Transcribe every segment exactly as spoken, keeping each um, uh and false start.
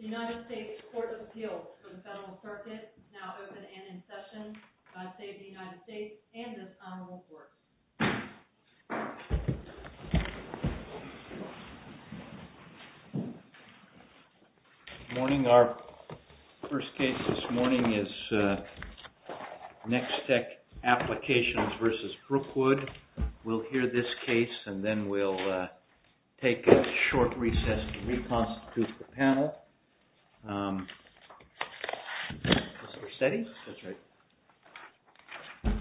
The United States Court of Appeals for the Federal Circuit is now open and in session. God save the United States and this honorable court. Good morning. Our first case this morning is uh, Nextech Applications versus Brookwood. We'll hear this case and then we'll uh, take a short recess to reconstitute the panel. Um, Mister Setti? That's right.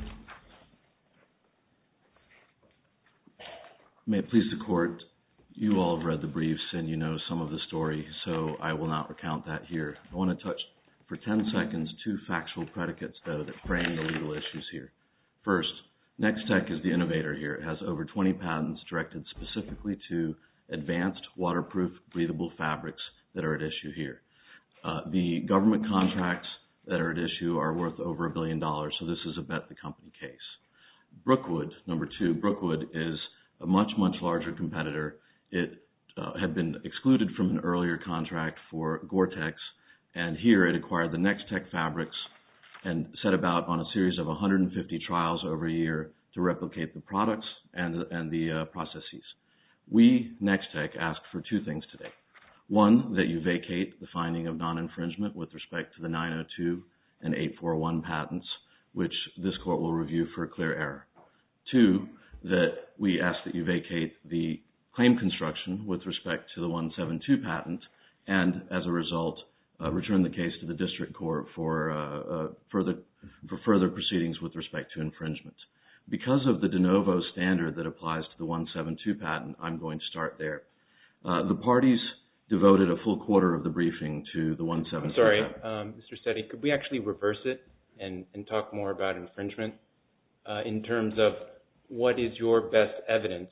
May it please the court, you all have read the briefs and you know some of the story, so I will not recount that here. I want to touch for ten seconds two factual predicates, though, that frame the legal issues here. First, Nextech is the innovator here. It has over twenty patents directed specifically to advanced waterproof breathable fabrics that are at issue here. Uh, the government contracts that are at issue are worth over a billion dollars, so this is a bet the company case. Brookwood, number two, Brookwood is a much, much larger competitor. It uh, had been excluded from an earlier contract for Gore-Tex, and here it acquired the Nextech fabrics and set about on a series of one hundred fifty trials over a year to replicate the products and, and the uh, processes. We, Nextech, ask for two things today. One, that you vacate the finding of non-infringement with respect to the nine oh two and eight forty-one patents, which this court will review for clear error. Two, that we ask that you vacate the claim construction with respect to the one seventy-two patent and, as a result, uh, return the case to the district court for, uh, uh, further, for further proceedings with respect to infringement. Because of the de novo standard that applies to the one seventy-two patent, I'm going to start there. Uh, the parties devoted a full quarter of the briefing to the one seventy-two I'm sorry, patent. um, Mister Setti, could we actually reverse it and, and talk more about infringement uh, in terms of what is your best evidence,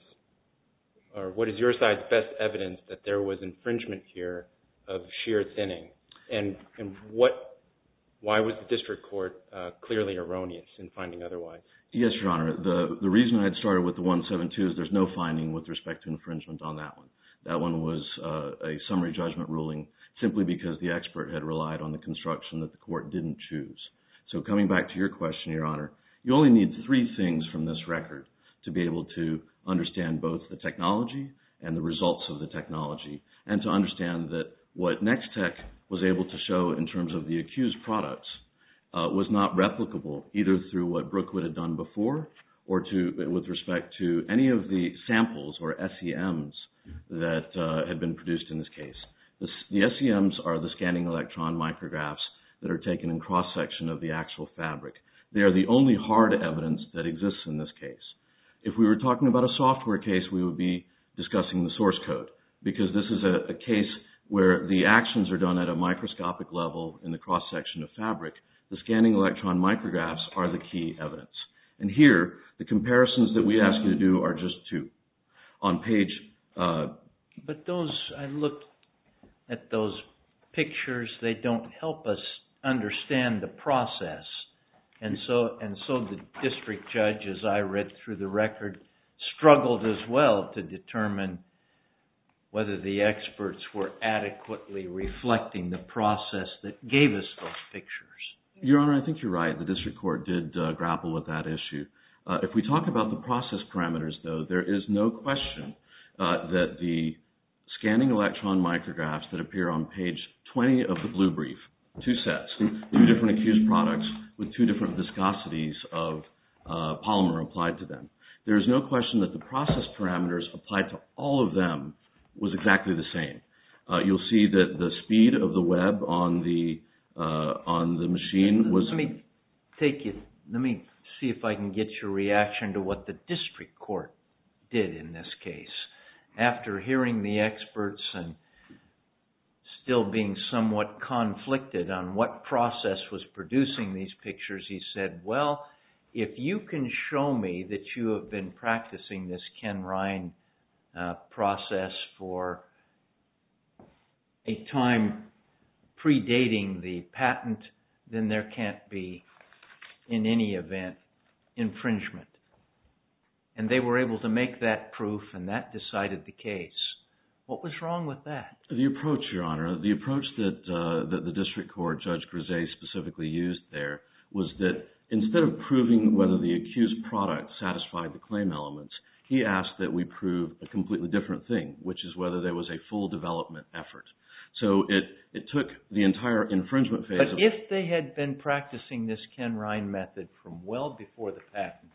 or what is your side's best evidence that there was infringement here of shear thinning, and and what, why was the district court uh, clearly erroneous in finding otherwise? Yes, Your Honor. The, the reason I had started with the one seventy-two is there's no finding with respect to infringement on that one. That one was uh, a summary judgment ruling simply because the expert had relied on the construction that the court didn't choose. So coming back to your question, Your Honor, you only need three things from this record to be able to understand both the technology and the results of the technology, and to understand that what Nextech was able to show in terms of the accused products uh, was not replicable either through what Brookwood had done before or to with respect to any of the samples or S E Ms that uh, had been produced in this case. The, the S E Ms are the scanning electron micrographs that are taken in cross-section of the actual fabric. They are the only hard evidence that exists in this case. If we were talking about a software case, we would be discussing the source code, because this is a, a case where the actions are done at a microscopic level in the cross-section of fabric. The scanning electron micrographs are the key evidence. And here, the comparisons that we ask you to do are just two. On page... Uh, but those, I looked at those pictures, they don't help us understand the process. And so, and so the district judge, as I read through the record, struggled as well to determine whether the experts were adequately reflecting the process that gave us those pictures. Your Honor, I think you're right. The district court did uh, grapple with that issue. Uh, if we talk about the process parameters, though, there is no question uh, that the scanning electron micrographs that appear on page twenty of the blue brief, two sets, two different accused products with two different viscosities of uh, polymer applied to them. There is no question that the process parameters applied to all of them was exactly the same. Uh, you'll see that the speed of the web on the uh, on the machine was... Let me take you, let me see if I can get your reaction to what the district court did in this case. After hearing the experts and still being somewhat conflicted on what process was producing these pictures, he said, well, if you can show me that you have been practicing this Ken Ryan uh, process for a time predating the patent, then there can't be, in any event, infringement. And they were able to make that proof, and that decided the case. What was wrong with that? The approach, Your Honor, the approach that, uh, that the district court, Judge Grisey, specifically used there was that instead of proving whether the accused product satisfied the claim elements, he asked that we prove a completely different thing, which is whether there was a full development effort. So it, it took the entire infringement phase. But of, if they had been practicing this Ken Ryan method from well before the patent,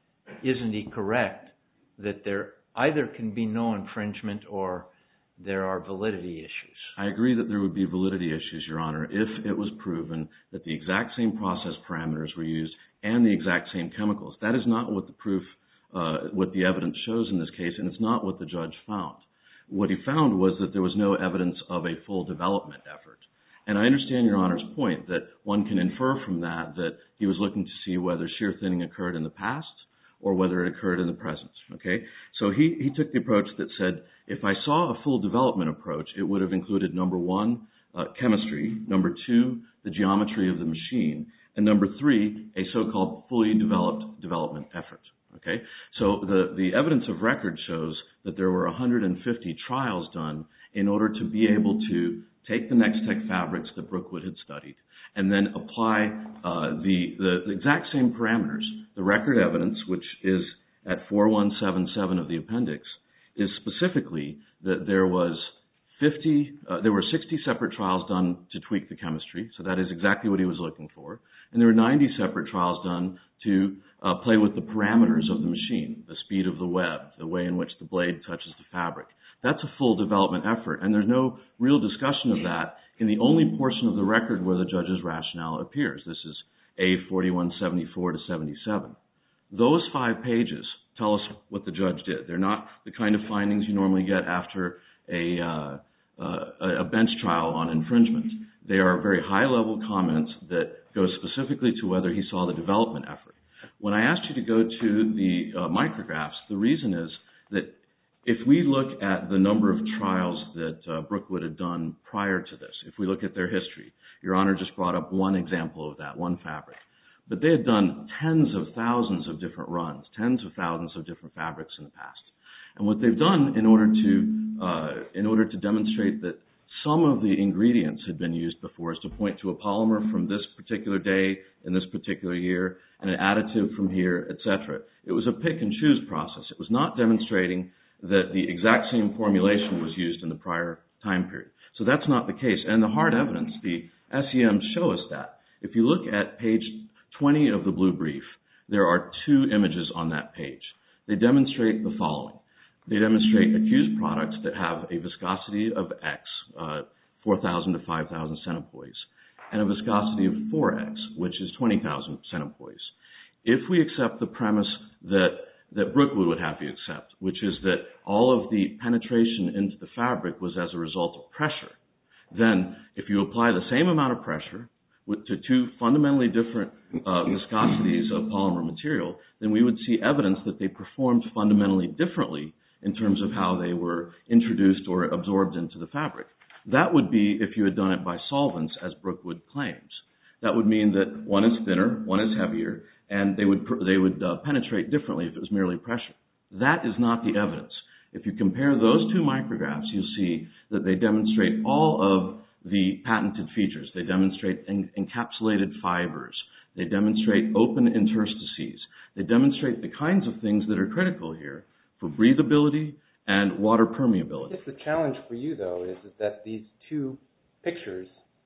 isn't he correct that there either can be no infringement or there are validity issues? I agree that there would be validity issues, Your Honor, if it was proven that the exact same process parameters were used and the exact same chemicals. That is not what the proof, uh, what the evidence shows in this case, and it's not what the judge found. What he found was that there was no evidence of a full development effort. And I understand Your Honor's point that one can infer from that that he was looking to see whether shear thinning occurred in the past or whether it occurred in the present, okay? So he, he took the approach that said, if I saw a full development approach, it would have included, number one, uh, chemistry, number two, the geometry of the machine, and number three, a so-called fully developed development effort, okay? So the, the evidence of record shows that there were one hundred fifty trials done in order to be able to take the Nex-Tech fabrics that Brookwood had studied and then apply uh, the, the, the exact same parameters. The record evidence, which is at four one seven seven of the appendix, is specifically that there was fifty, uh, there were sixty separate trials done to tweak the chemistry, so that is exactly what he was looking for, and there were ninety separate trials done to uh, play with the parameters of the machine, the speed of the web, the way in which the blade touches the fabric. That's a full development effort, and there's no real discussion of that in the only portion of the record where the judge's rationale appears. This is A forty-one seventy-four to seventy-seven. Those five pages tell us what the judge did. They're not the kind of findings you normally get after a, uh, uh, a bench trial on infringement. They are very high-level comments that go specifically to whether he saw the development effort. When I asked you to go to the uh, micrographs, the reason is that if we look at the number of trials that uh, Brookwood had done prior to this, if we look at their history, Your Honor just brought up one example of that, one fabric. But they had done tens of thousands of different runs, tens of thousands of different fabrics in the past. And what they've done in order to, uh, in order to demonstrate that some of the ingredients had been used before is to point to a polymer from this particular day in this particular year and an additive from here, et cetera. It was a pick and choose process. It was not demonstrating that the exact same formulation was used in the prior time period. So that's not the case. And the hard evidence, the S E Ms show us that. If you look at page twenty of the blue brief, there are two images on that page. They demonstrate the following. They demonstrate accused products that have a viscosity of X, uh, four thousand to five thousand centipoise, and a viscosity of four X, which is twenty thousand centipoise. If we accept the premise that that Brookwood would have you accept, which is that all of the penetration into the fabric was as a result of pressure, then if you apply the same amount of pressure with, to two fundamentally different uh, viscosities of polymer material, then we would see evidence that they performed fundamentally differently in terms of how they were introduced or absorbed into the fabric. That would be if you had done it by solvents, as Brookwood claims. That would mean that one is thinner, one is heavier, and they would they would uh, penetrate differently if it was merely pressure. That is not the evidence. If you compare those two micrographs, you'll see that they demonstrate all of the patented features. They demonstrate en- encapsulated fibers. They demonstrate open interstices. They demonstrate the kinds of things that are critical here for breathability and water permeability. I guess the challenge for you, though, is, is that these two pictures,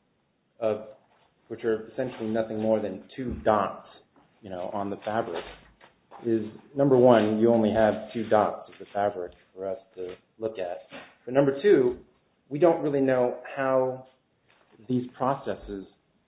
of which are essentially nothing more than two dots, you know, on the fabric, is, number one, you only have two dots of the fabric for us to look at. But number two, we don't really know how these processes,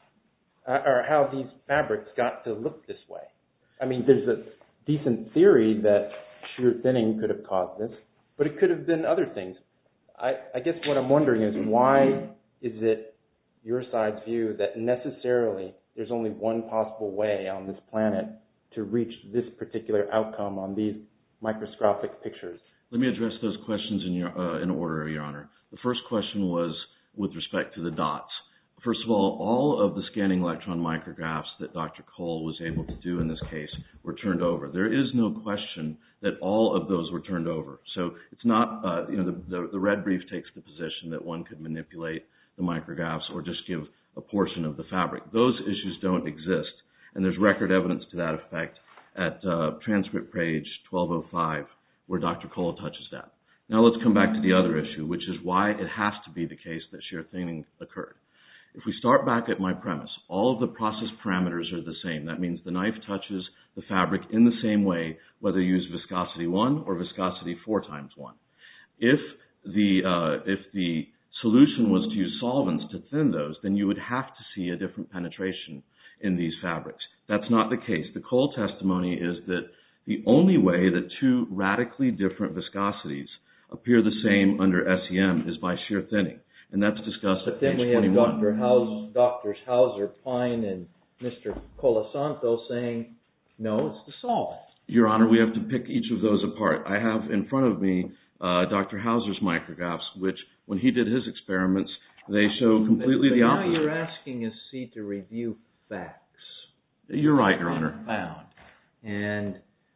uh, or how these fabrics got to look this way. I mean, there's a decent theory that shear thinning could have caused this, but it could have been other things. I, I guess what I'm wondering is, why is it your side's view that necessarily there's only one possible way on this planet to reach this particular outcome on these microscopic pictures? Let me address those questions in, your, uh, in order, Your Honor. The first question was with respect to the dots. First of all, all of the scanning electron micrographs that Doctor Cole was able to do in this case were turned over. There is no question that all of those were turned over. So it's not, uh, you know, the, the, the red brief takes the position that one could manipulate the micrographs or just give a portion of the fabric. Those issues don't exist, and there's record evidence to that effect at uh, transcript page twelve oh five where Doctor Cole touches that. Now let's come back to the other issue, which is why it has to be the case that shear thinning occurred. If we start back at my premise, all of the process parameters are the same. That means the knife touches the fabric in the same way, whether you use viscosity one or viscosity four times one. If the, uh, if the solution was to use solvents to thin those, then you would have to see a different penetration in these fabrics. That's not the case. The Cole testimony is that the only way that two radically different viscosities appear the same under S E M is by shear thinning. And that's discussed but at page then we have twenty-one. Doctor House, Doctors Hauser, Pine, and Mister Colasanto saying, no, it's the solvent. Your Honor, we have to pick each of those apart. I have in front of me uh, Doctor Hauser's micrographs, which when he did his experiments, they show completely but, but the now opposite. Now you're asking us see to review facts. You're right, Your Honor. Found. And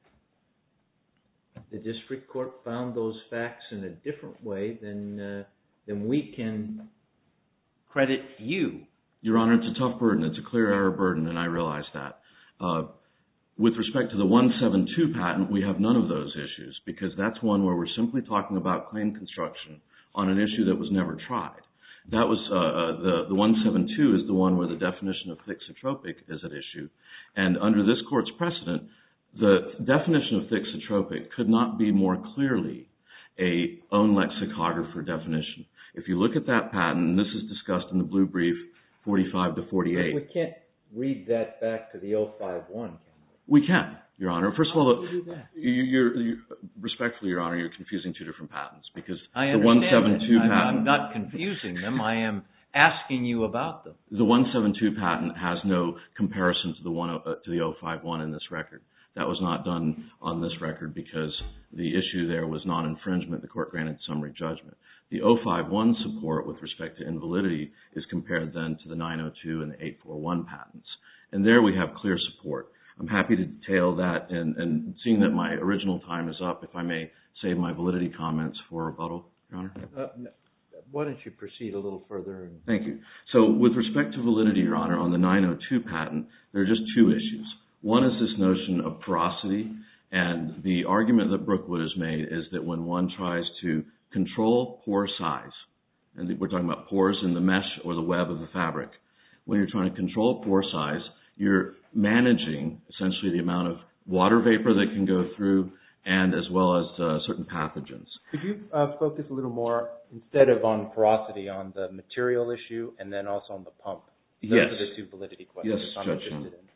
the district court found those facts in a different way than uh, than we can credit you. Your Honor, it's a tough burden. It's a clear error burden, and I realize that. Uh, with respect to the one seventy-two patent, we have none of those issues because that's one where we're simply talking about claim construction on an issue that was never tried. That was uh, the the one seventy-two is the one where the definition of thixotropic is at issue, and under this court's precedent, the definition of thixotropic could not be more clearly a own lexicographer definition. If you look at that patent, and this is discussed in the blue brief forty-five to forty-eight. We can't read that back to the oh five one, can we? We can, Your Honor. First of all, How do you do that? you, you're, you're, respectfully, Your Honor, you're confusing two different patents because I the one understand seventy-two that. patent. I'm not confusing them. I am asking you about them. The one seventy-two patent has no comparison to the one uh, to the oh five one in this record. That was not done on this record because the issue there was non-infringement. The court granted summary judgment. The oh five one support with respect to invalidity is compared then to the nine oh two and the eight forty-one patents. And there we have clear support. I'm happy to detail that, and, and seeing that my original time is up, if I may save my validity comments for rebuttal, Your Honor. Uh, no. Why don't you proceed a little further? And... Thank you. So with respect to validity, Your Honor, on the nine oh two patent, there are just two issues. One is this notion of porosity, and the argument that Brookwood has made is that when one tries to control pore size, and we're talking about pores in the mesh or the web of the fabric, when you're trying to control pore size, you're managing essentially the amount of water vapor that can go through and as well as uh, certain pathogens. Could you uh, focus a little more, instead of on porosity, on the material issue and then also on the pump? Those yes. are the two validity questions yes, I'm Judge interested in.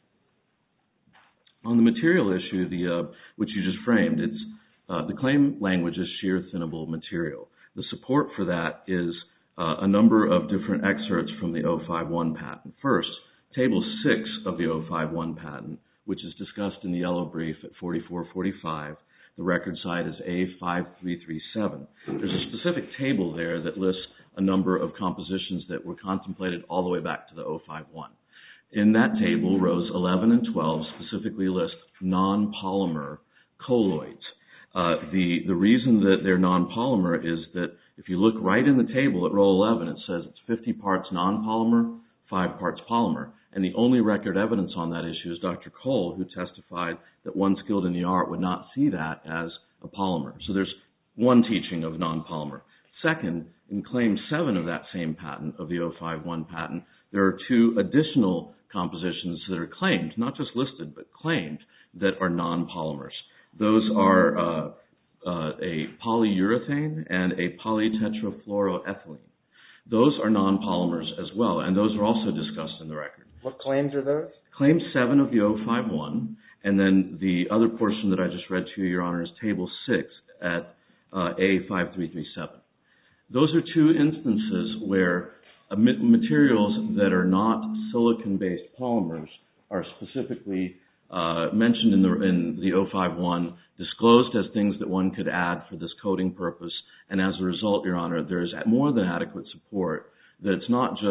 On the material issue, the uh, which you just framed, it's uh, the claim language is shear thinnable material. The support for that is uh, a number of different excerpts from the oh five one patent. First, Table six of the oh five one patent, which is discussed in the yellow brief at forty-four forty-five. The record site is A five three three seven. There's a specific table there that lists a number of compositions that were contemplated all the way back to the oh five one. In that table, rows eleven and twelve specifically list non-polymer colloids. Uh, the, the reason that they're non-polymer is that if you look right in the table at row eleven, it says it's fifty parts non-polymer, five parts polymer. And the only record evidence on that issue is Doctor Cole, who testified that one skilled in the art would not see that as a polymer. So there's one teaching of non-polymer. Second, in Claim seven of that same patent, of the oh five one patent, there are two additional compositions that are claimed, not just listed, but claimed, that are non-polymers. Those are uh, uh, a polyurethane and a polytetrafluoroethylene. Those are non-polymers as well, and those are also discussed in the record. What claims are those? Claim seven of the oh five one, and then the other portion that I just read to you, Your Honor, is Table six at uh, A five three three seven. Those are two instances where uh, materials that are not silicon-based polymers are specifically uh, mentioned in the, in the oh five one, disclosed as things that one could add for this coating purpose, and as a result, Your Honor, there is more than adequate support that it's not just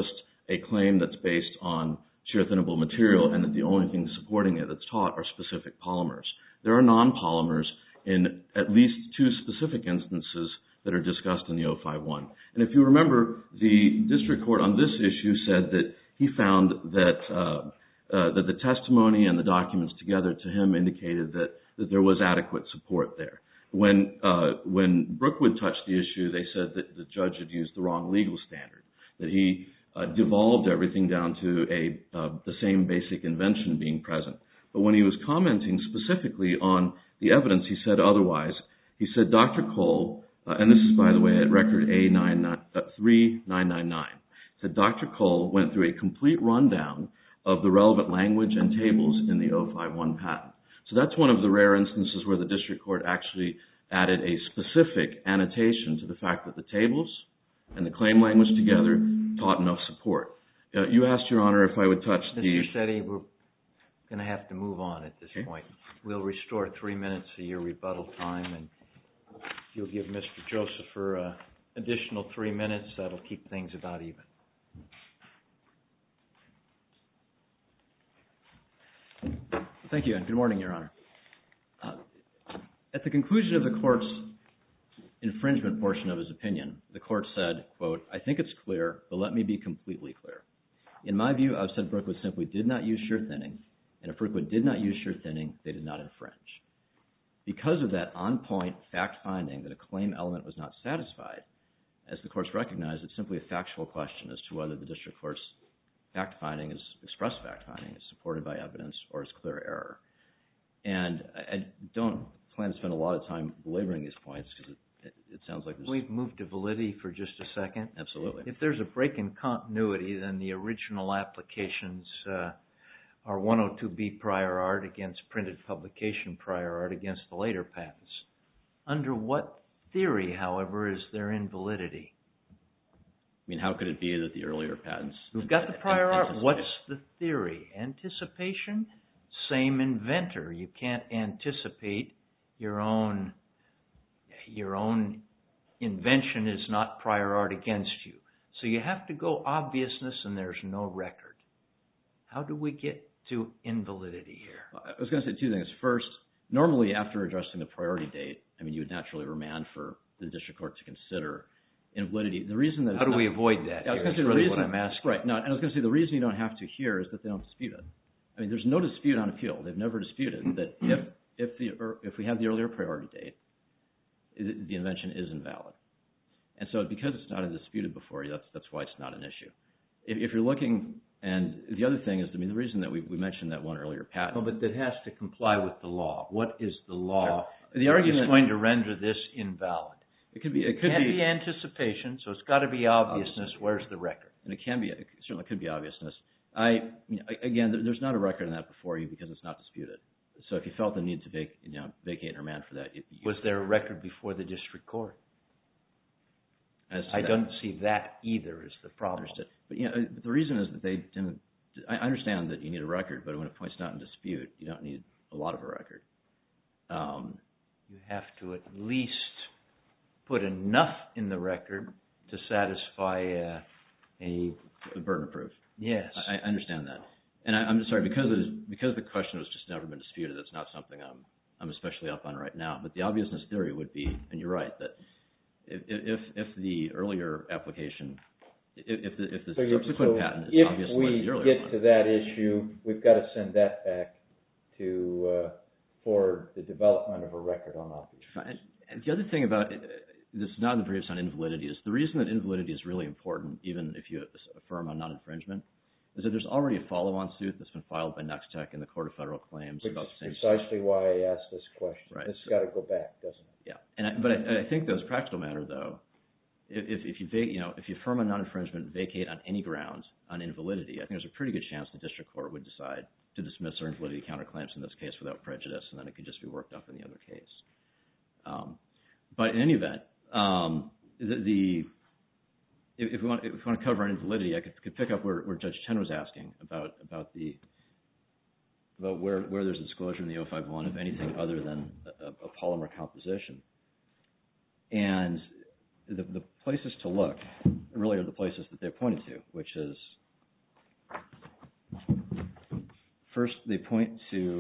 a claim that's based on shear thinnable material and that the only thing supporting it that's taught are specific polymers. There are non-polymers in at least two specific instances that are discussed in the oh five one. And if you remember, the district court on this issue said that he found that uh, uh, that the testimony and the documents together to him indicated that, that there was adequate support there. When uh, when Brookwood touched the issue, they said that the judge had used the wrong legal standard, that he uh, devolved everything down to a uh, the same basic invention being present. But when he was commenting specifically on the evidence, he said otherwise. He said Doctor Cole, uh, and this is, by the way, at record A three nine nine nine, said Doctor Cole went through a complete rundown of the relevant language and tables in the oh five one patent. So that's one of the rare instances where the district court actually added a specific annotation to the fact that the tables and the claim language together taught enough support. Uh, you asked, Your Honor, if I would touch the... Mister Setti, we're going to have to move on at this okay. point. We'll restore three minutes of your rebuttal time, and you'll give Mister Josepher an uh, additional three minutes. That'll keep things about even. Thank you, and good morning, Your Honor. Uh, at the conclusion of the court's infringement portion of his opinion, the court said, quote, I think it's clear, but let me be completely clear. In my view, I've said Brookwood simply did not use shear thinning, and if Brookwood did not use shear thinning, they did not infringe. Because of that on-point fact finding that a claim element was not satisfied, as the courts recognized, it's simply a factual question as to whether the district court's fact finding is express fact finding is supported by evidence or is clear error. And I don't plan to spend a lot of time belaboring these points because it, it, it sounds like there's... We've moved to validity for just a second. Absolutely. If there's a break in continuity, then the original applications uh, are one oh two B prior art against printed publication prior art against the later patents. Under what theory, however, is there invalidity? I mean, how could it be that the earlier patents... We've got the prior art. What's the theory? Anticipation? Same inventor. You can't anticipate your own, your own invention is not prior art against you. So you have to go obviousness and there's no record. How do we get to invalidity here? I was going to say two things. First, normally after addressing the priority date, I mean, you would naturally remand for the district court to consider invalidity. The reason that... How do not, we avoid that? Yeah, I was That's say really reason, what I'm asking. Right. No, and I was going to say the reason you don't have to here is that they don't dispute it. I mean, there's no dispute on appeal. They've never disputed that if if the or if we have the earlier priority date, the invention is invalid. And so because it's not disputed before you, that's that's why it's not an issue. If, if you're looking, and the other thing is, I mean, the reason that we, we mentioned that one earlier patent... No, but that has to comply with the law. What is the law sure. The argument is going to render this invalid? It could be. It could can't be, be anticipation, so it's got to be obviousness. Obviously. Where's the record? And it can be. It certainly could be obviousness. I you know, again, there's not a record on that before you because it's not disputed. So if you felt the need to vac, you know, vacate and remand for that, you, you, was there a record before the district court? As I that, don't see that either is the problem. Understood. But you know, the reason is that they didn't. I understand that you need a record, but when a point's not in dispute, you don't need a lot of a record. Um, you have to at least put enough in the record to satisfy a, a, a burden of proof. Yes, I, I understand that, and I, I'm sorry because it is, because the question has just never been disputed. It's not something I'm I'm especially up on right now. But the obviousness theory would be, and you're right, that if if, if the earlier application, if, if the if the so subsequent so patent is if obvious like we the earlier get one, to that issue, we've got to send that back to uh, for the development of a record on obviousness. And the other thing about it, this is not in the briefs on invalidity, is the reason that invalidity is really important, even if you affirm on non-infringement, is that there's already a follow-on suit that's been filed by Nextech in the Court of Federal Claims. Which about is the same precisely why I asked this question. Right. It's got to go back, doesn't it? Yeah, and I, but I, I think those practical matter though, if if you vac, you know if you affirm on non-infringement, vacate on any grounds on invalidity, I think there's a pretty good chance the district court would decide to dismiss our invalidity counterclaims in this case without prejudice, and then it could just be worked up in the other case. Um, but in any event, um, the, the if, if we want if we want to cover invalidity, I could, could pick up where, where Judge Chen was asking about about the about where where there's a disclosure in the oh five one of anything other than a, a polymer composition, and the, the places to look really are the places that they pointed to, which is First, they point to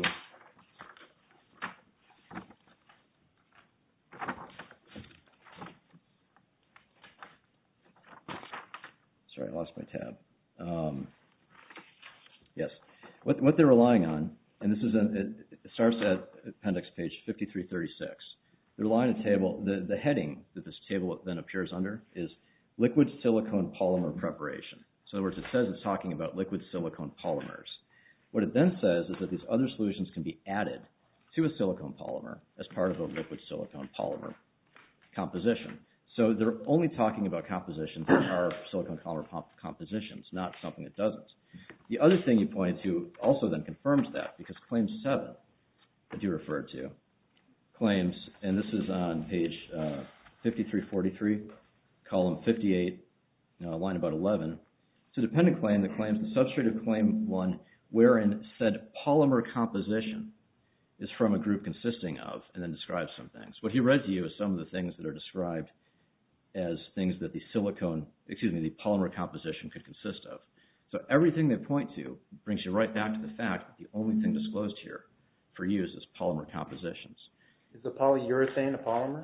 sorry, I lost my tab. Um, yes, what what they're relying on, and this is a, it starts at appendix page fifty-three thirty-six. They're relying on a table. The the heading that this table then appears under is liquid silicone polymer preparation. So in other words, it says it's talking about liquid silicone polymers. What it then says is that these other solutions can be added to a silicone polymer as part of a liquid silicone polymer composition. So they're only talking about compositions that are silicone polymer comp- compositions, not something that doesn't. The other thing you pointed to also then confirms that, because claim seven that you referred to claims, and this is on page uh, fifty-three forty-three, column fifty-eight, uh, line about eleven. It's a dependent claim that claims the substrate of claim one wherein said polymer composition is from a group consisting of, and then describes some things. What he read to you is some of the things that are described as things that the silicone, excuse me, the polymer composition could consist of. So everything they point to brings you right back to the fact that the only thing disclosed here for use is polymer compositions. Is the polyurethane a polymer?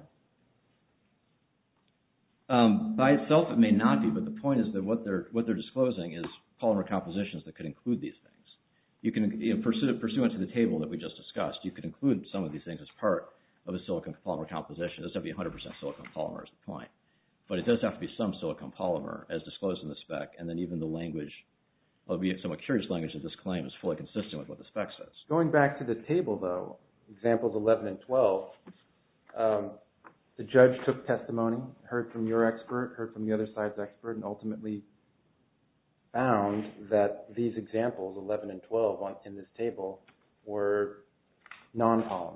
Um, by itself, it may not be, but the point is that what they're what they're disclosing is polymer compositions that could include these things. You can, you know, pursu- pursuant to the table that we just discussed, you could include some of these things as part of a silicon polymer composition. It doesn't have to be one hundred percent silicon polymer is the point. But it does have to be some silicon polymer as disclosed in the spec, and then even the language, albeit somewhat curious language of this claim, is fully consistent with what the spec says. Going back to the table, though, examples eleven and twelve, um, the judge took testimony, heard from your expert, heard from the other side's expert, and ultimately found that these examples, eleven and twelve on, in this table, were non-polymers.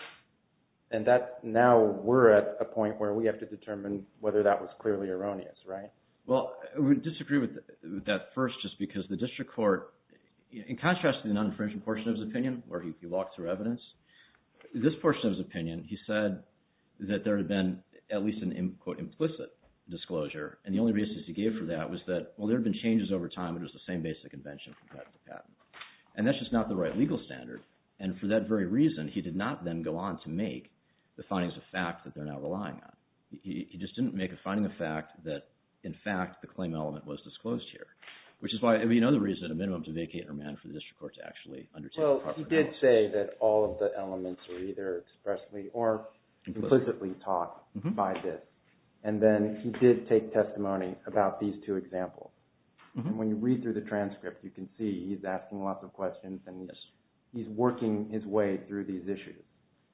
And that now we're at a point where we have to determine whether that was clearly erroneous, right? Well, I would disagree with, with that first, just because the district court, in contrast to the non-infringement portion of his opinion, where he, he walked through evidence, this portion of his opinion, he said that there had been at least an, quote, implicit disclosure, and the only basis he gave for that was that, well, there had been changes over time, but it was the same basic invention from patent to patent. And that's just not the right legal standard, and for that very reason, he did not then go on to make the findings of fact that they're now relying on. He, he just didn't make a finding of fact that, in fact, the claim element was disclosed here, which is why it would be another reason, at a minimum, to vacate and remand for the district court to actually undertake well, the proper he did analysis. say that all of the elements are either expressly or implicitly taught mm-hmm. by this. And then he did take testimony about these two examples. Mm-hmm. And when you read through the transcript, you can see he's asking lots of questions, and he's, he's working his way through these issues.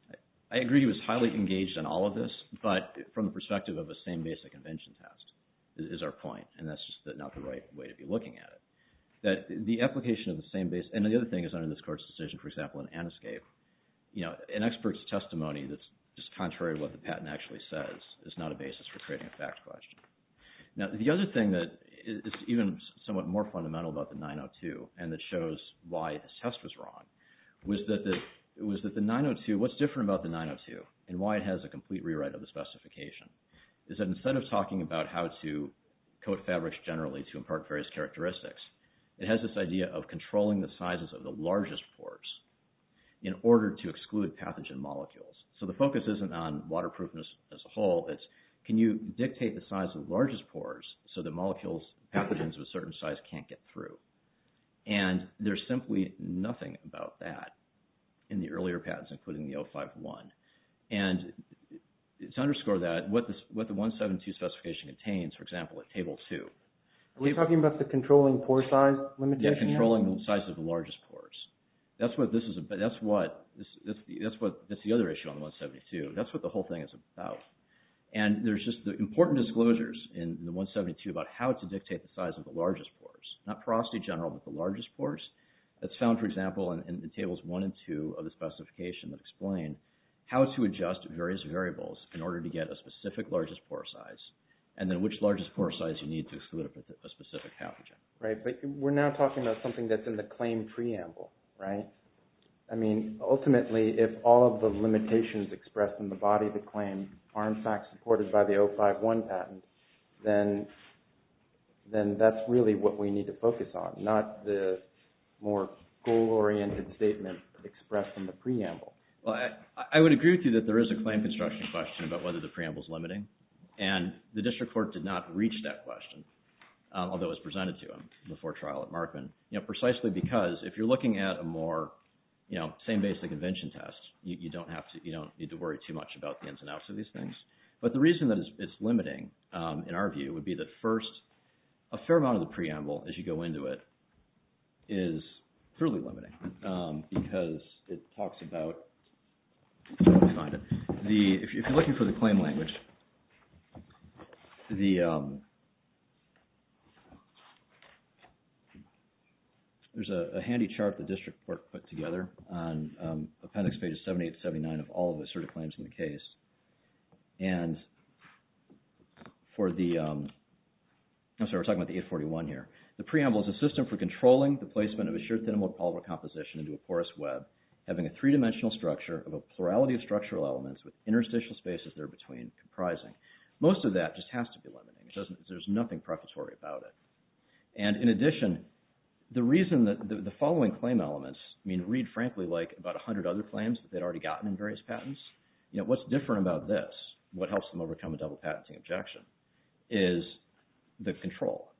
I agree he was highly engaged in all of this, but from the perspective of a same basic invention test is, is our point, and that's just the, not the right way to be looking at it. That the application of the same base, and the other thing is under this court's decision, for example, in Anescape, you know, an expert's testimony that's just contrary to what the patent actually says is not a basis for creating a fact question. Now, the other thing that is even somewhat more fundamental about the nine oh two, and that shows why this test was wrong, was that the was that the nine oh two, what's different about the nine oh two and why it has a complete rewrite of the specification, is that instead of talking about how to coat fabrics generally to impart various characteristics, it has this idea of controlling the sizes of the largest pores in order to exclude pathogen molecules. So the focus isn't on waterproofness as a whole, it's can you dictate the size of the largest pores so that molecules, pathogens of a certain size can't get through. And there's simply nothing about that in the earlier patents, including the oh five one. And to underscore that, what, this, what the one seventy-two specification contains, for example, at Table two. Are we talking about the controlling pore size limitation? Yeah, controlling the size of the largest pores. That's what this is about. That's what, this, that's, the, that's what, that's the other issue on the one seventy-two. That's what the whole thing is about. And there's just the important disclosures in the one seventy-two about how to dictate the size of the largest pores. Not porosity general, but the largest pores. That's found, for example, in, in the tables one and two of the specification that explain how to adjust various variables in order to get a specific largest pore size, and then which largest pore size you need to exclude a, a specific pathogen. Right, but we're now talking about something that's in the claim preamble, right? I mean, ultimately, if all of the limitations expressed in the body of the claim are in fact supported by the oh five one patent, then then that's really what we need to focus on, not the more goal-oriented statement expressed in the preamble. Well, I, I would agree with you that there is a claim construction question about whether the preamble is limiting, and the district court did not reach that question, um, although it was presented to him before trial at Markman. You know, precisely because if you're looking at a more, you know, same basic invention test, you, you don't have to, you don't need to worry too much about the ins and outs of these things. But the reason that it's, it's limiting, um, in our view, would be that first, a fair amount of the preamble, as you go into it, is truly limiting, um, because it talks about, let me find it, the, if, if you're looking for the claim language, the, um, there's a, a handy chart the district court put together on um, appendix pages seventy-eight to seventy-nine of all of the asserted claims in the case. And for the, um, I'm sorry, we're talking about the eight forty-one here. The preamble is a system for controlling the placement of a shear thin polymer composition into a porous web, having a three-dimensional structure of a plurality of structural elements with interstitial spaces there between comprising. Most of that just has to be limiting. It doesn't, there's nothing prefatory about it. And in addition, the reason that the, the following claim elements, I mean, read frankly like about one hundred other claims that they'd already gotten in various patents. You know, what's different about this, what helps them overcome a double patenting objection, is the control.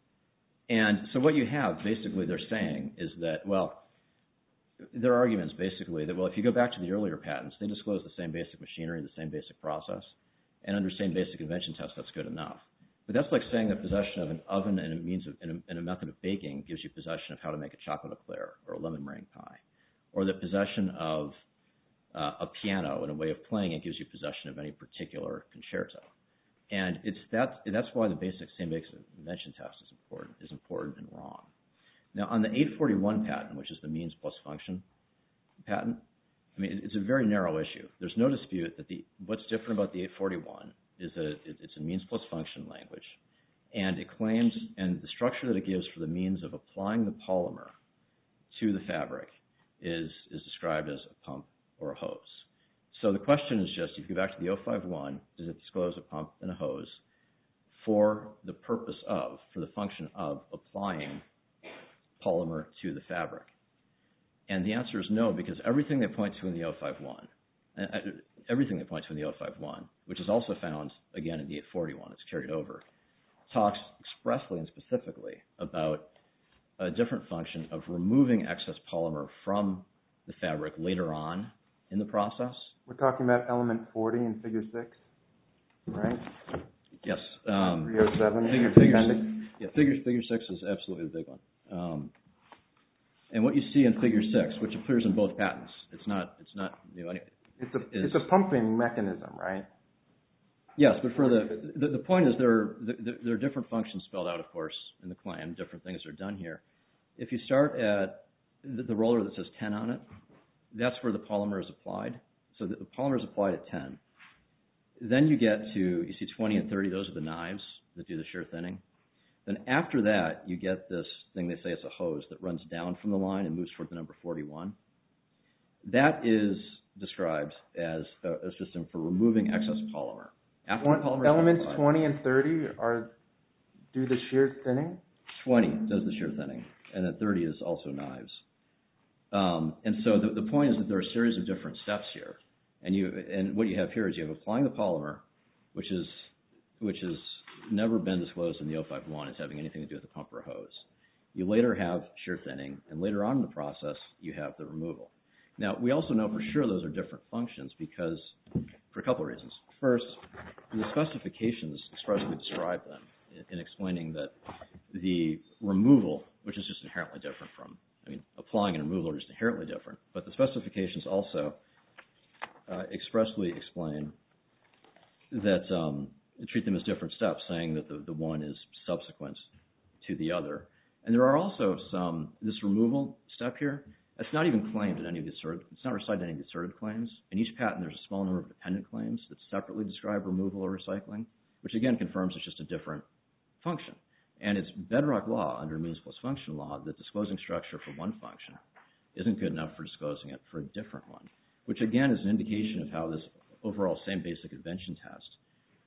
And so what you have, basically, they're saying is that, well, their arguments basically that, well, if you go back to the earlier patents, they disclose the same basic machinery, the same basic process, and under the same basic invention test, that's good enough. But that's like saying that possession of an oven and a means of, and a, and a method of baking gives you possession of how to make a chocolate eclair or a lemon meringue pie, or that possession of uh, a piano and a way of playing it gives you possession of any particular concerto. And it's that, that's why the basic same basic invention test is important, is important and wrong. Now, on the eight forty-one patent, which is the means plus function patent, I mean, it's a very narrow issue. There's no dispute that the what's different about the eight forty-one is that it, it's a means plus function language, and it claims, and the structure that it gives for the means of applying the polymer to the fabric is is described as a pump or a hose. So the question is just, if you go back to the oh five one, does it disclose a pump and a hose for the purpose of, for the function of applying polymer to the fabric? And the answer is no, because everything they point to in the oh five one, uh, everything they point to in the oh five one, which is also found, again, in the eight forty-one, it's carried over, talks expressly and specifically about a different function of removing excess polymer from the fabric later on in the process. We're talking about element forty in figure six, right? Yes. Um, three oh seven. Figure, figure, yeah, figure, figure six is absolutely the big one. Um, and what you see in figure six, which appears in both patents, it's not, it's not new anyway. It's a, is, it's a pumping mechanism, right? Yes, but for the, the, the point is there are, there are different functions spelled out, of course, in the claim. Different things are done here. If you start at the, the roller that says ten on it, that's where the polymer is applied. So the, the polymer is applied at ten. Then you get to, you see twenty and thirty, those are the knives that do the shear thinning. Then after that, you get this thing, they say it's a hose that runs down from the line and moves toward the number forty-one. That is described as a, a system for removing excess polymer. After One, the polymer elements applied, twenty and thirty are do the shear thinning? twenty does the shear thinning, and then thirty is also knives. Um, and so the, the point is that there are a series of different steps here. And you and what you have here is you have applying the polymer, which is which has never been disclosed in the oh five one as having anything to do with the pump or hose. You later have shear thinning, and later on in the process, you have the removal. Now, we also know for sure those are different functions because, for a couple of reasons. First, the specifications expressly describe them in, in explaining that the removal, which is just inherently different from, I mean, applying and removal are just inherently different, but the specifications also uh, expressly explain that, um, treat them as different steps, saying that the, the one is subsequent to the other. And there are also some, this removal step here, it's not even claimed in any of the asserted, it's not recited in any of the asserted claims. In each patent, there's a small number of dependent claims that separately describe removal or recycling, which again confirms it's just a different function. And it's bedrock law under means plus function law that disclosing structure for one function isn't good enough for disclosing it for a different one, which again is an indication of how this overall same basic invention test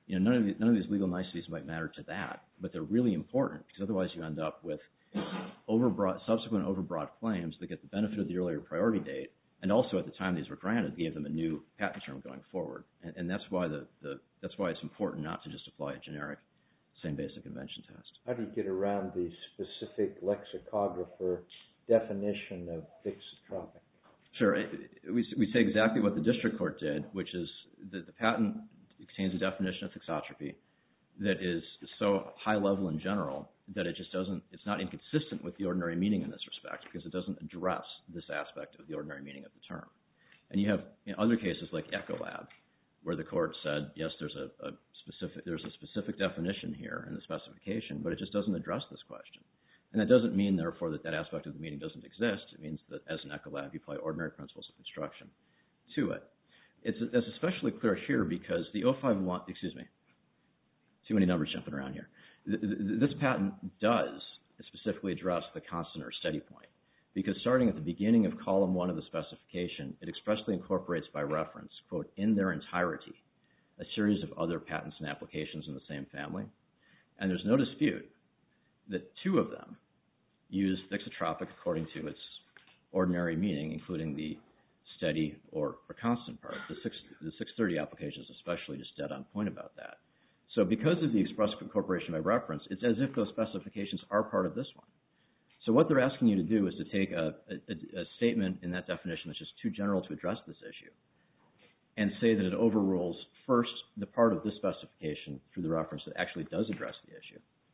you know, none of, the, none of these legal niceties might matter to that, but they're really important because otherwise you end up with overbroad, subsequent overbroad claims that get the benefit of the earlier priority date, and also at the time these were granted gave them a new patent term going forward. And, and that's why the, the that's why it's important not to just apply a generic same basic invention test. How do you get around the specific lexicographer definition of thixotropic? Sure. It, it, we, we say exactly what the district court did, which is that the patent contains a definition of thixotropy that is so high level in general that it just doesn't, it's not inconsistent with the ordinary meaning in this respect because it doesn't address this aspect of the ordinary meaning of the term. And you have in other cases like Ecolab, where the court said, yes, there's a, a specific, there's a specific definition here in the specification, but it just doesn't address this question. And that doesn't mean, therefore, that that aspect of the meaning doesn't exist. It means that as an Ecolab, you apply ordinary principles of construction to it. It's, it's especially clear here because the oh five one, excuse me, too many numbers jumping around here. This patent does specifically address the constant or steady point because starting at the beginning of column one of the specification, it expressly incorporates by reference, quote, in their entirety, a series of other patents and applications in the same family. And there's no dispute that two of them use thixotropic according to its ordinary meaning, including the steady or, or constant part. The, six, the six thirty application is especially just dead on point about that. So because of the express incorporation by reference, it's as if those specifications are part of this one. So what they're asking you to do is to take a, a, a statement in that definition that's just too general to address this issue and say that it overrules first the part of this specification through the reference that actually does address the issue.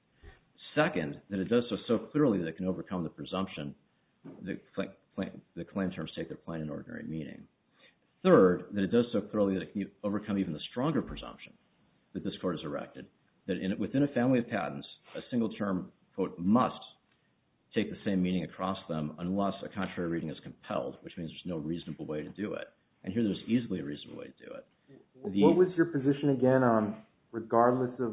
Second, that it does so so clearly that it can overcome the presumption that claim, the claim terms take their plain and ordinary meaning. Third, that it does so clearly that it can overcome even the stronger presumption that this court has erected, that in, within a family of patents, a single term, quote, must take the same meaning across them unless a contrary reading is compelled, which means there's no reasonable way to do it. And here there's easily a reasonable way to do it. The, what was your position again on regardless of,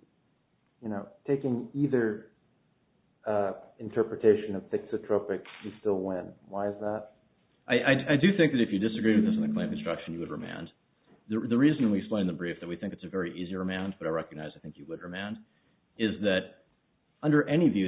you know, taking either uh, interpretation of thixotropic, you still win? Why is that? I, I, I do think that if you disagree with this in the claim construction, you would remand. The, the reason we explain in the brief that we think it's a very easy remand, but I recognize I think you would remand, is that under any view,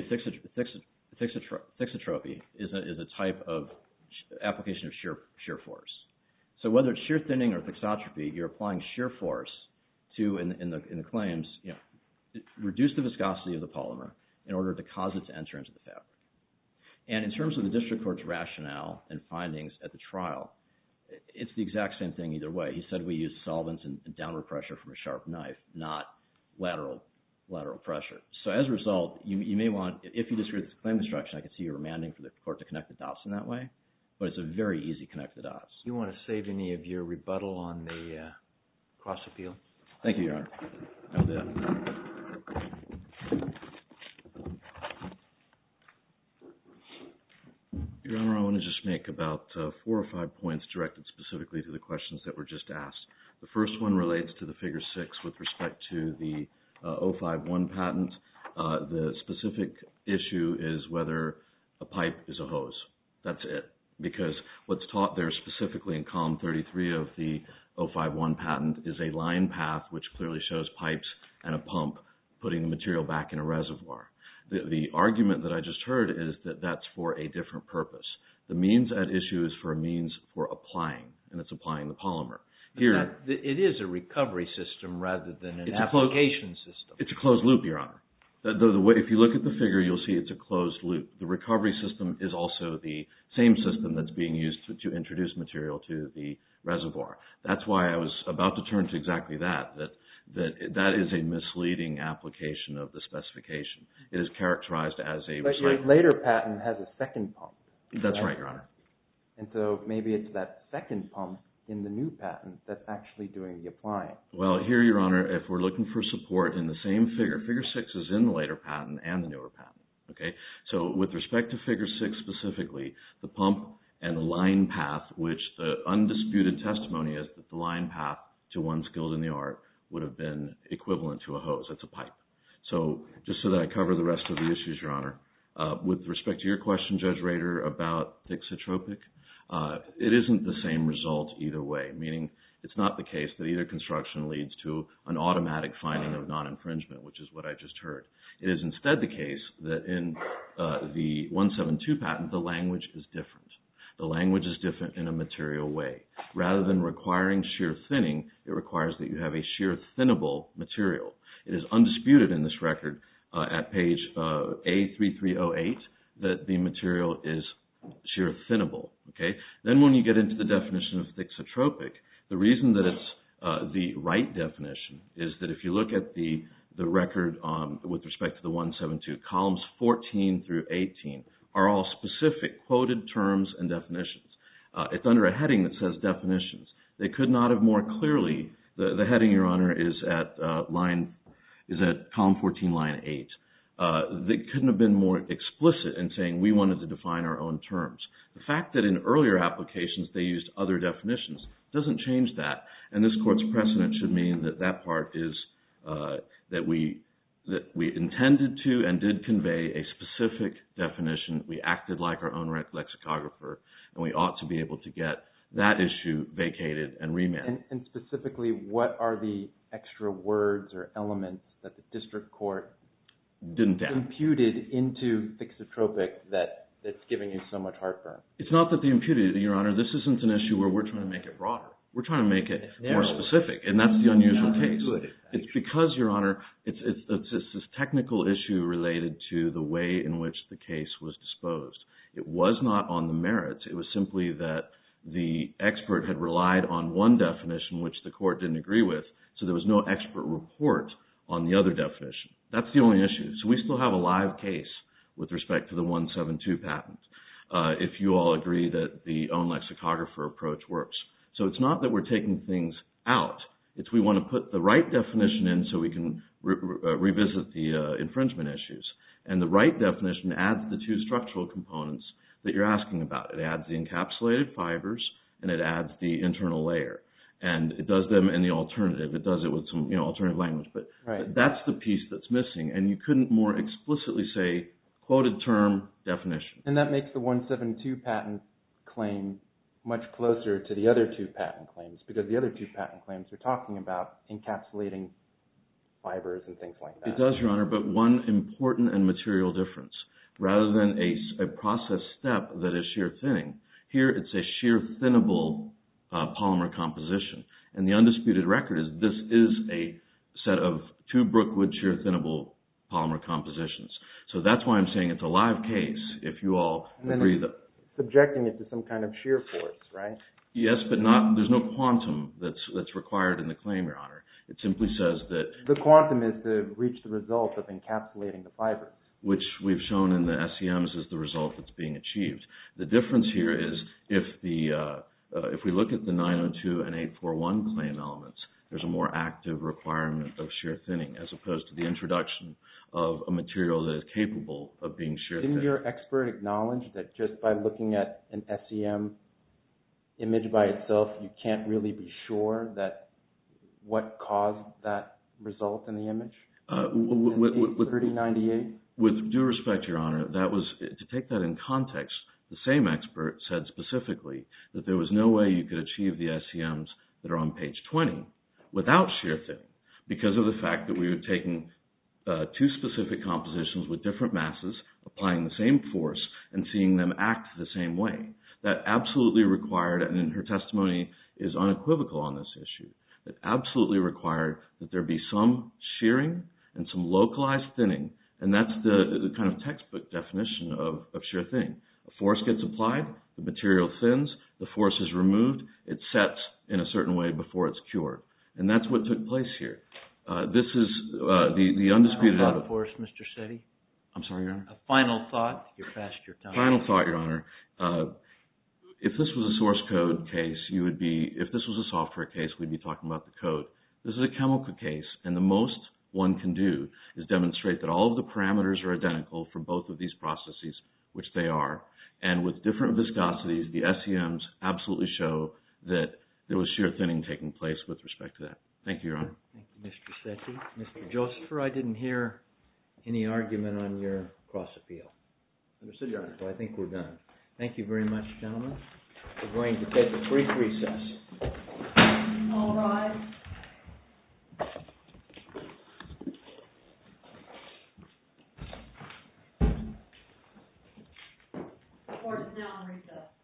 thixotropy is a, is a type of application of shear, shear force. So whether it's shear thinning or thixotropy, you're applying shear force to, in, in, the, in the claims, you know, reduce the viscosity of the polymer in order to cause it to enter into the fabric. And in terms of the district court's rationale and findings at the trial, it's the exact same thing either way. He said we use solvents and, and downward pressure from a sharp knife, not lateral lateral pressure. So as a result, you, you may want, if you disagree with the claim construction, I could see you remanding for the court to connect the dots in that way, but it's a very easy connect the dots. You want to save any of your rebuttal on the uh, cross appeal? Thank you, Your Honor. I'll do that. Your Honor, I want to just make about uh, four or five points directed specifically to the questions that were just asked. The first one relates to the figure six with respect to the uh, oh five one patent. Uh, the specific issue is whether a pipe is a hose. That's it. Because what's taught there specifically in column thirty-three of the oh five one patent is a line path which clearly shows pipes and a pump putting the material back in a reservoir. The, the argument that I just heard is that that's for a different purpose. The means at issue is for a means for applying, and it's applying the polymer. Here, that, it is a recovery system rather than an it's application closed, system. It's a closed loop, Your Honor. The, the, the way, if you look at the figure, you'll see it's a closed loop. The recovery system is also the same system that's being used to, to introduce material to the reservoir. That's why I was about to turn to exactly that, that that that is a misleading application of the specification. It is characterized as a... But your later patent has a second pump. That's right, Your Honor. And so maybe it's that second pump in the new patent that's actually doing the applying. Well, here, Your Honor, if we're looking for support in the same figure, figure six is in the later patent and the newer patent, okay? So with respect to figure six specifically, the pump and the line path, which the undisputed testimony is that the line path to one skilled in the art would have been equivalent to a hose. It's a pipe. So just so that I cover the rest of the issues, Your Honor, uh, with respect to your question, Judge Rader, about thixotropic, uh, it isn't the same result either way, meaning it's not the case that either construction leads to an automatic finding of non-infringement, which is what I just heard. It is instead the case that in uh, the one seventy-two patent, the language is different. The language is different in a material way. Rather than requiring shear thinning, it requires that you have a shear thinnable material. It is undisputed in this record uh, at page uh, A three three oh eight that the material is shear thinnable. Okay. Then when you get into the definition of thixotropic, the reason that it's uh, the right definition is that if you look at the the record um, with respect to the one seventy-two, columns fourteen through eighteen are all specific quoted terms and definitions. Uh, it's under a heading that says definitions. They could not have more clearly, the, the heading, Your Honor, is at uh, line, is at column fourteen, line eight. Uh, they couldn't have been more explicit in saying we wanted to define our own terms. The fact that in earlier applications they used other definitions doesn't change that, and this Court's precedent should mean that that part is uh, that we that we intended to and did convey a specific definition. We acted like our own lexicographer, and we ought to be able to get that issue vacated and remanded. And, and specifically, what are the extra words or elements that the district court didn't add. imputed into thixotropic that that's giving you so much heartburn? It's not that they imputed it, Your Honor. This isn't an issue where we're trying to make it broader. We're trying to make it more specific, and that's the unusual case. It's because, Your Honor, it's, it's, it's, it's this technical issue related to the way in which the case was disposed. It was not on the merits. It was simply that the expert had relied on one definition, which the court didn't agree with, so there was no expert report on the other definition. That's the only issue. So we still have a live case with respect to the one seventy-two patent, uh, if you all agree that the own lexicographer approach works. So it's not that we're taking things out. It's we want to put the right definition in so we can re- re- uh, revisit the uh, infringement issues. And the right definition adds the two structural components that you're asking about. It adds the encapsulated fibers, and it adds the internal layer. And it does them in the alternative. It does it with some, you know, alternative language. But right. That's the piece that's missing. And you couldn't more explicitly say quoted term definition. And that makes the one seventy-two patent claim much closer to the other two patent claims, because the other two patent claims are talking about encapsulating fibers and things like that. It does, Your Honor, but one important and material difference. Rather than a, a process step that is shear thinning, here it's a shear thinnable uh, polymer composition. And the undisputed record is this is a set of two Brookwood shear thinnable polymer compositions. So that's why I'm saying it's a live case, if you all agree that... subjecting it to some kind of shear force, right? Yes, but not. There's no quantum that's that's required in the claim, Your Honor. It simply says that... The quantum is to reach the result of encapsulating the fibers, which we've shown in the S E Ms is the result that's being achieved. The difference here is if the uh, uh, if we look at the nine oh two and eight forty-one claim elements, there's a more active requirement of shear thinning as opposed to the introduction of a material that is capable of being shear thin. Didn't your expert acknowledge that just by looking at an S E M image by itself, you can't really be sure that what caused that result in the image? Uh, with, with, thirty ninety-eight? With due respect, Your Honor, that was to take that in context. The same expert said specifically that there was no way you could achieve the S E Ms that are on page twenty without shear thinning because of the fact that we were taking uh, two specific compositions with different masses, applying the same force, and seeing them act the same way. That absolutely required, and in her testimony is unequivocal on this issue, that absolutely required that there be some shearing and some localized thinning, and that's the, the kind of textbook definition of, of shear thinning. A force gets applied, the material thins, the force is removed, it sets in a certain way before it's cured. And that's what took place here. Uh, this is uh, the, the undisputed... Final thought for us, Mister Setti? I'm sorry, Your Honor? A final thought? You're past your time. Final thought, Your Honor. Uh, if this was a source code case, you would be... If this was a software case, we'd be talking about the code. This is a chemical case, and the most one can do is demonstrate that all of the parameters are identical for both of these processes, which they are, and with different viscosities, the S E Ms absolutely show that there was shear thinning taking place with respect to that. Thank you, Your Honor. Thank you, Mister Setti. Mister Josepher, I didn't hear any argument on your cross appeal. Understood, Your Honor. So I think we're done. Thank you very much, gentlemen. We're going to take a brief recess. now in recess.